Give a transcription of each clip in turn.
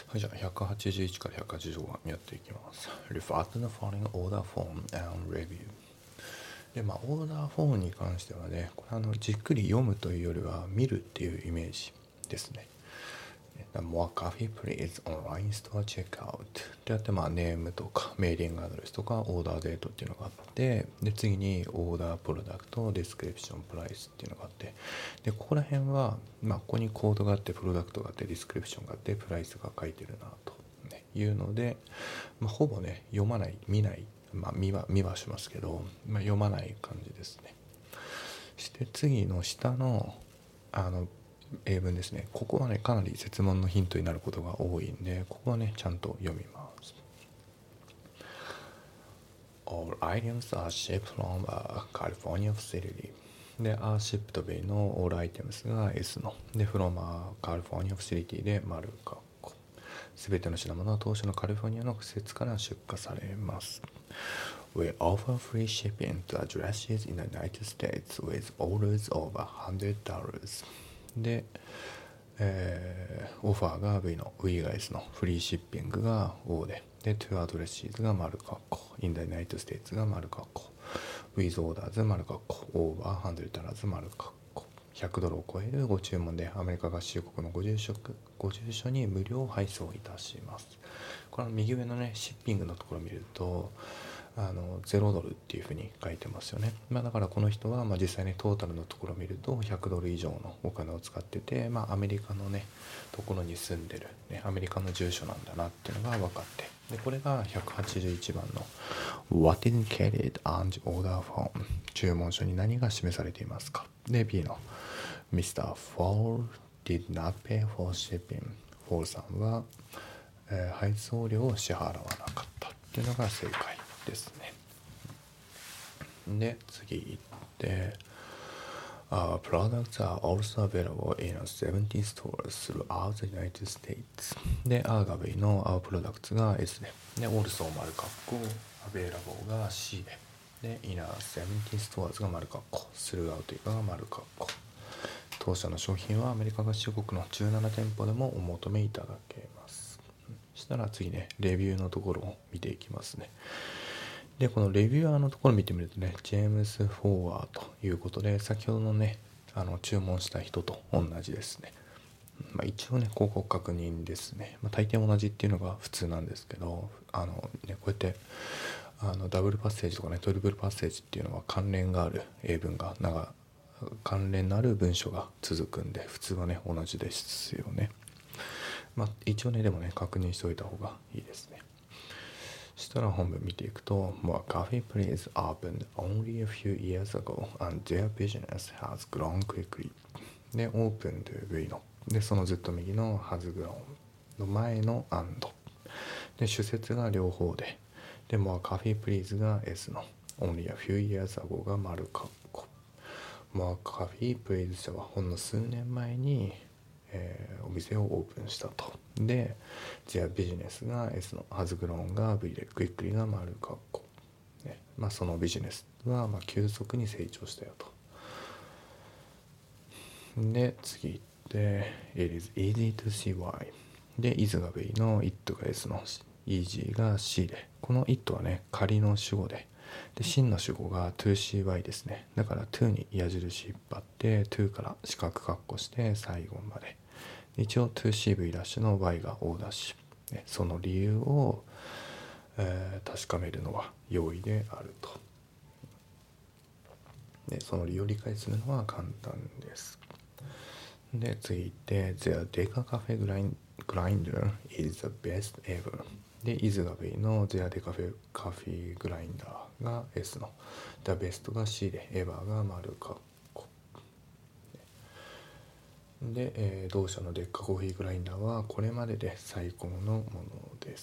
はい、じゃあ181から185番やっていきます。Refer to the following order form and review。で、オーダーフォームに関してはね、これじっくり読むというよりは見るっていうイメージですね。More coffee please online store checkout ってやって、ネームとかメーリングアドレスとかオーダーデートっていうのがあって、で次にオーダープロダクトディスクリプションプライスっていうのがあって、でここら辺は、ここにコードがあってプロダクトがあってディスクリプションがあってプライスが書いてるなと、いうので、ほぼね読まない見ない、見はしますけど、読まない感じですね。して次の下の英文ですね。ここはねかなり設問のヒントになることが多いんで、ここはねちゃんと読みます。All items are shipped from a California facility。で、are shipped ベイの all items が S の。で、from a California facility で丸括弧。すべての品物は当初のカリフォルニアの施設から出荷されます。We offer free shipping to addresses in the United States with orders over $100。で、オファーが V の V が S のフリーシッピングが O で、to addresses が丸括弧 in the United States が丸括弧 with orders 丸括弧 over $100 丸括弧100ドルを超えるご注文でアメリカ合衆国のご住所に無料配送いたします。これ右上のねシッピングのところを見ると0ドルっていうふうに書いてますよね。だからこの人は実際にトータルのところを見ると100ドル以上のお金を使ってて、アメリカのねところに住んでる、アメリカの住所なんだなっていうのが分かって、でこれが181番の What is indicated on the order form。 注文書に何が示されていますか。で B の Mr. Fall did not pay for shipping。 フォールさんは、配送料を支払わなかったっていうのが正解ですね。で次行って、Our products are also available in 70 stores throughout the United States。 で R が V の Our products が S で、also 丸括弧 available が C で、in 70 stores が丸括弧 throughout が丸括弧。当社の商品はアメリカ合衆国の17店舗でもお求めいただけます。そしたら次ねレビューのところを見ていきますね。でこのレビュアーのところを見てみるとね、ジェームス・フォーワーということで、先ほどのね注文した人と同じですね。一応ね広告確認ですね。大抵同じっていうのが普通なんですけど、こうやってダブルパッセージとかねトリプルパッセージっていうのは関連がある英文が関連のある文章が続くんで、普通はね同じですよね。一応ねでもね確認しておいた方がいいですね。そしたら本文見ていくと More Coffee Place opened only a few years ago and their business has grown quickly。 で Open という V のでそのずっと右の Has grown の前の and で主節が両方で More Coffee Please が S の Only a few years ago が丸括弧。More Coffee Please はほんの数年前にお店をオープンしたと。で、their business が S の has grown が V で quickly が丸括弧、ね、そのビジネスは急速に成長したよと。で、次行って It is easy to see why。 で、is が V の it が S の easy が C で、この it はね仮の主語で、真の主語が 2CY ですね。だから to に矢印引っ張って to から四角括弧して最後まで、一応 2CV ダッシュの Y が O ダッシュ、その理由を、確かめるのは容易であると。でその理由を理解するのは簡単です。で次行って Their Deca Cafe Grinder is the best ever。 で is が V の Their Deca Cafe Grinder が S の The best が C で ever が丸括弧で、同社のデッカコーヒーグラインダーはこれまでで最高のものです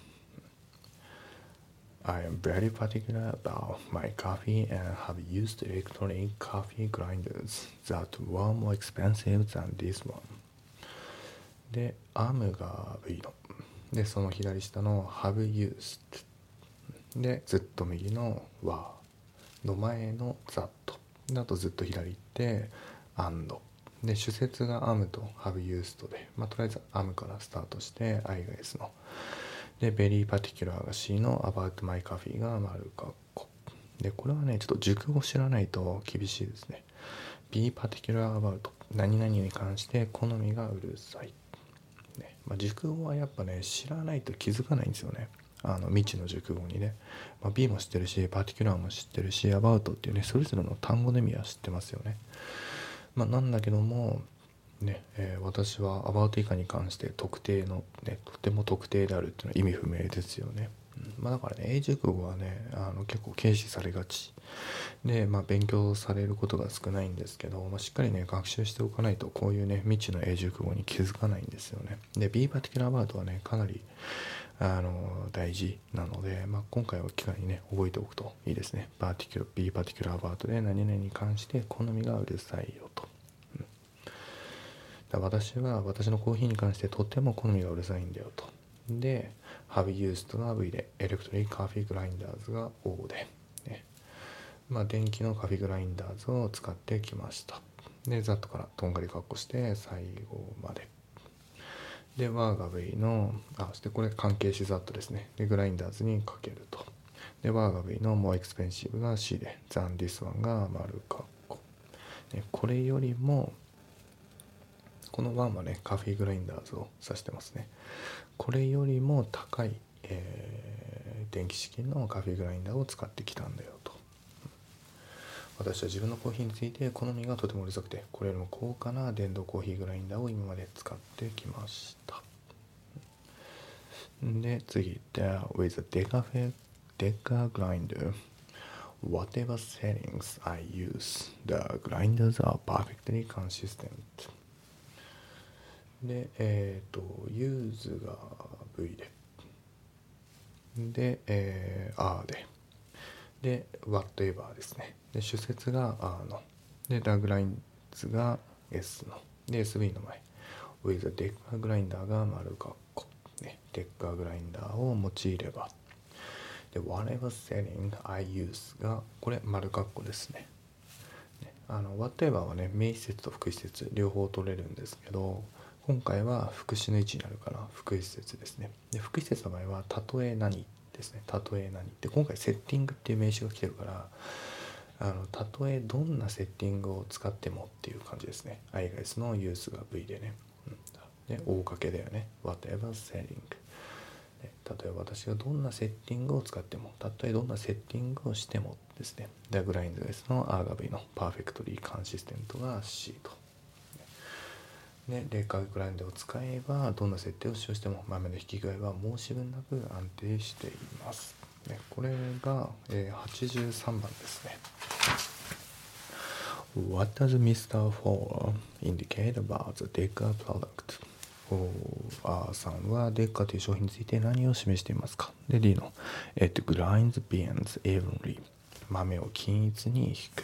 。I am very particular about my coffee and have used electronic coffee grinders that were more expensive than this one。 で am が V のでその左下の have used でずっと右の were の前の that だとずっと左行って and で主節が am と have used で、とりあえず am からスタートして I が S ので very particular が C の about my coffee が丸括弧で、これはねちょっと熟語知らないと厳しいですね。 be particular about 何々に関して好みがうるさい、ね、熟語はやっぱね知らないと気づかないんですよね。未知の熟語にね、B も知ってるしパーティキュラーも知ってるし about っていうねそれぞれの単語の意味は知ってますよね。なんだけどもね、私は about 以下に関して特定の、ね、とても特定であるっていうのは意味不明ですよね。だからね英熟語はね結構軽視されがちで、勉強されることが少ないんですけど、しっかりね学習しておかないとこういうね未知の英熟語に気づかないんですよね。で be particular about はねかなり大事なので、今回は機会にね覚えておくといいですね。be particular about で何々に関して好みがうるさいよと。私は私のコーヒーに関してとても好みがうるさいんだよと。で have used が V で electric coffee grinders が O で、ね、電気のカフェグラインダーズを使ってきました。で that からとんがり括弧して最後まででワーが V のそしてこれ関係詞 that ですね。でグラインダーズにかけると。でワーが V の more expensive が C で than this one が丸括弧、これよりもこの1はねカフェグラインダーズを指してますね。これよりも高い、電気式のカフェグラインダーを使ってきたんだよと。私は自分のコーヒーについて好みがとてもうるさくてこれよりも高価な電動コーヒーグラインダーを今まで使ってきました。で次 with a deca grinder whatever settings I use the grinders are perfectly consistent でuse が V でR でwhatever ですね。で主節が R のでダグラインズが S ので SV の前 with a deca grinder が丸括弧、デッカーグラインダーを用いればで whatever setting I use がこれ丸括弧ですね。whatever はね名詞節と副詞節両方取れるんですけど今回は副詞の位置になるから副詞節ですね。で副詞節の場合はたとえ何ですね。たとえ何で今回セッティングっていう名詞が来てるからたとえどんなセッティングを使ってもっていう感じですね。I が S の use が V でね、で大掛けだよね。 whatever setting 例えば私がどんなセッティングを使ってもたとえどんなセッティングをしてもですね。でグラインド S の R が V の perfectly consistent が C とでレーカーグラインドを使えばどんな設定を使用しても豆の引き具合は申し分なく安定しています、これが、83番ですね。What does Mr. Fowler indicate about the Deca product? さんはデッカという商品について何を示していますか。で D の、grinds beans evenly 豆を均一に引く、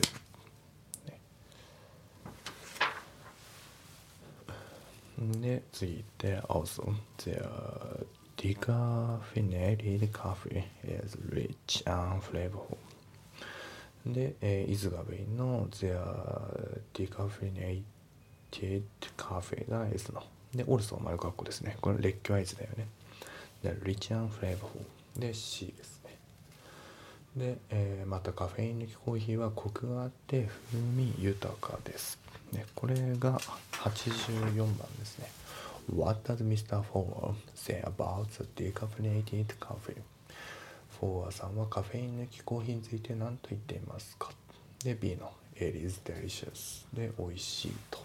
で次行って also the decaffeinated coffee is rich and flavorful で、is が V の the decaffeinated coffee が S ので also 丸括弧ですね。これ列挙合図だよね。で rich and flavorful で C ですね。で、またカフェイン抜きコーヒーはコクがあって風味豊かです、これが84番ですね。What does Mr. Fowler say about the decaffeinated coffee? フォーアさんはカフェイン抜きコーヒーについて何と言っていますか。で B の It is delicious で美味しいと。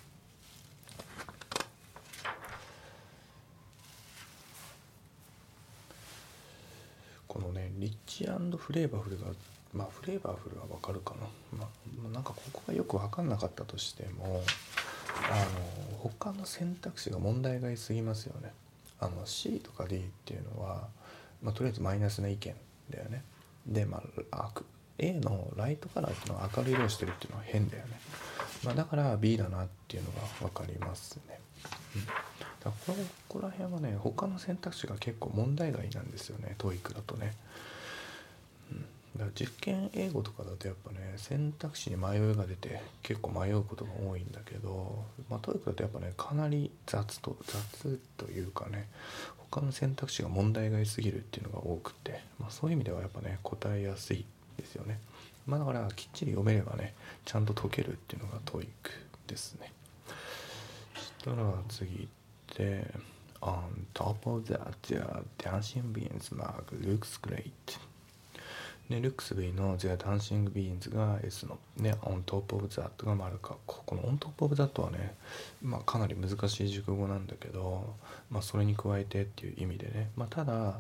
このねリッチ&フレーバフルがフレーバフルはわかるかな、なんかここがよく分かんなかったとしても他の選択肢が問題がいすぎますよね。C とか D っていうのは、とりあえずマイナスな意見だよね。で、A のライトカラーっていうのは明るい色をしてるっていうのは変だよね。だから B だなっていうのが分かりますね。だからここら辺はね他の選択肢が結構問題外なんですよね。TOEICだとね。 だから実験英語とかだとやっぱね選択肢に迷いが出て結構迷うことが多いんだけど、TOEICだとやっぱねかなり雑というかね、他の選択肢が問題外すぎるっていうのが多くて、そういう意味ではやっぱね答えやすいですよね。だからきっちり読めればねちゃんと解けるっていうのが TOEIC ですね。そしたら次行って、On top of that, the dancing beans mark looks great。で、ルックス V の The Dancing Beans が S の、ね、On top of that が丸括弧。この On top of that はね、かなり難しい熟語なんだけど、それに加えてっていう意味でね、ただ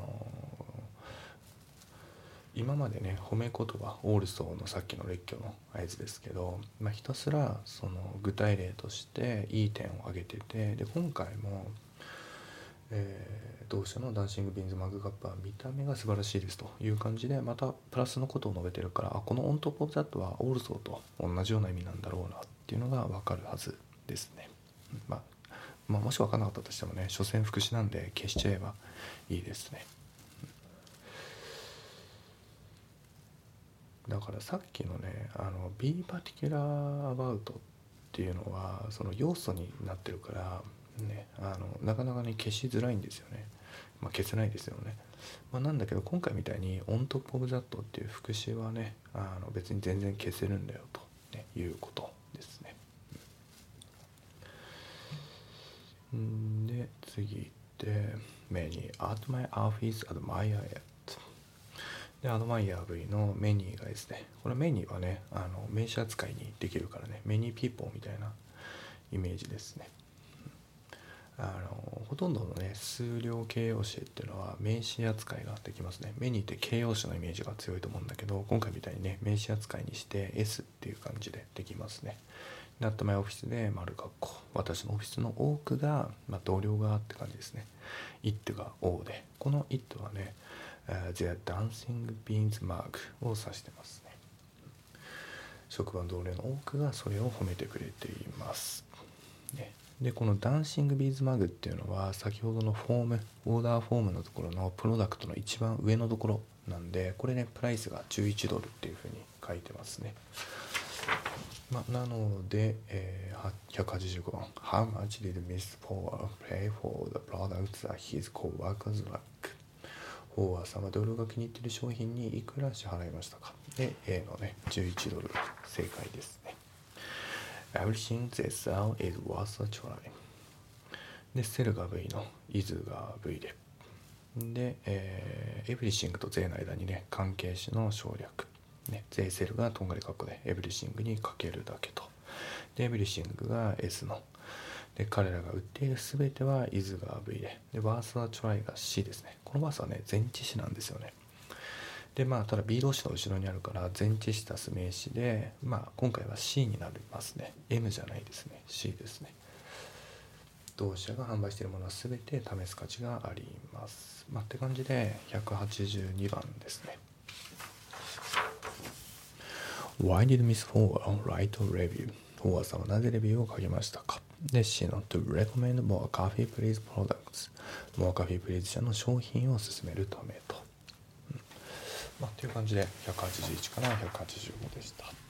今までね褒め言葉オールソーのさっきの列挙の合図ですけど、ひたすらその具体例としていい点を挙げてて、で今回も、同社のダンシングビーンズマグカップは見た目が素晴らしいですという感じでまたプラスのことを述べてるから、このオントップオブザットはオールソーと同じような意味なんだろうなっていうのが分かるはずですね。もし分からなかったとしてもね、所詮副詞なんで消しちゃえばいいですね。だからさっきのねbe particular about っていうのはその要素になってるからね、なかなかね消しづらいんですよね。消せないですよね。なんだけど今回みたいに on top of that っていう副詞はね別に全然消せるんだよと、いうことですね。で次行って Many at my office admire it。でアドマイヤー V のメニーがですね、これメニーはね名詞扱いにできるからね、メニーピーポーみたいなイメージですね。ほとんどのね数量形容詞っていうのは名詞扱いができますね。メニーって形容詞のイメージが強いと思うんだけど、今回みたいにね名詞扱いにして S っていう感じでできますね。で、あと前オフィスで丸括弧、私のオフィスの多くが、同僚がって感じですね。it が O で、この it はねThe Dancing Beans Mark を指してますね。職場の同僚の多くがそれを褒めてくれています、ね。でこのダンシングビーズマグっていうのは先ほどのフォームオーダーフォームのところのプロダクトの一番上のところなんで、これねプライスが11ドルっていうふうに書いてますね。なので、185番 How much did Mr. Power pay for the products that his coworkers like？ フォーワーさんは同僚が気に入っている商品にいくら支払いましたか。で A のね11ドルが正解ですね。Everything they sell is worth a try。 で sell が V の is が V でeverything と they の間にね関係詞の省略ね、they sell がとんがり括弧で everything にかけるだけと。で everything が S ので、彼らが売っている全ては is が V で worth a try が C ですね。この worth はね前置詞なんですよね。でただ B 動詞の後ろにあるから前置詞足す名詞で今回は C になりますね。 M じゃないですね、 C ですね。同社が販売しているものは全て試す価値があります。って感じで182番ですね。Why did Miss Fowler write a review？ フォーワーさんはなぜレビューを書きましたか。で C の To recommend more coffee please products、 more coffee please 社の商品を勧めるためと、っていう感じで181から185でした。